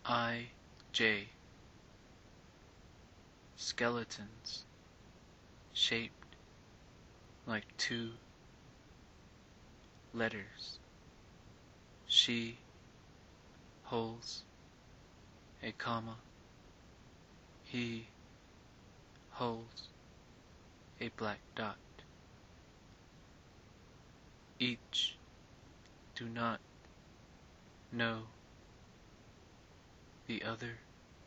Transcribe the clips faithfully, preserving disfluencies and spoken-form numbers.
I J. Skeletons shaped like two letters. She holds a comma. He holds a black dot. Each do not know the other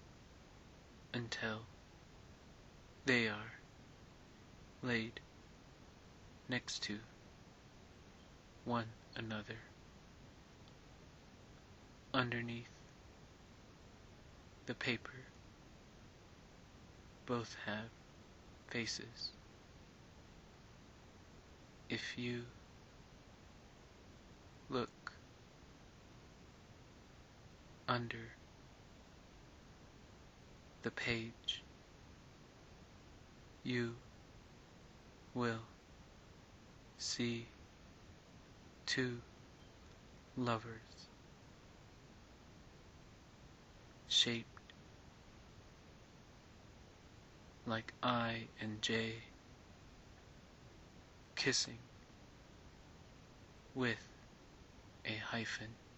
until they are laid next to one another. Underneath the paper, both have faces. If you look under the page, you will see two lovers shaped like I and J, kissing with a hyphen.